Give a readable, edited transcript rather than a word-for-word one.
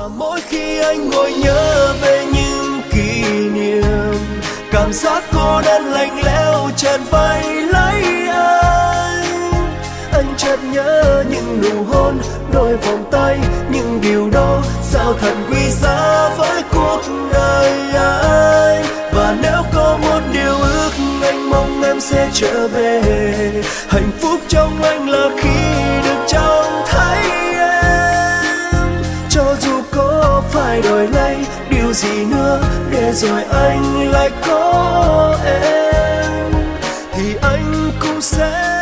mỗi khi anh ngồi nhớ về những kỷ niệm, cảm giác cô đơn lạnh lẽo tràn vai lấy anh chợt nhớ những nụ hôn, đôi vòng tay, những điều đó sao thật quý giá với cuộc đời anh. Và nếu có một điều ước anh mong em sẽ trở về, hạnh phúc trong anh là khi được trông thấy em. Cho dù có phải đổi lấy điều gì nữa để rồi anh lại có em, thì anh cũng sẽ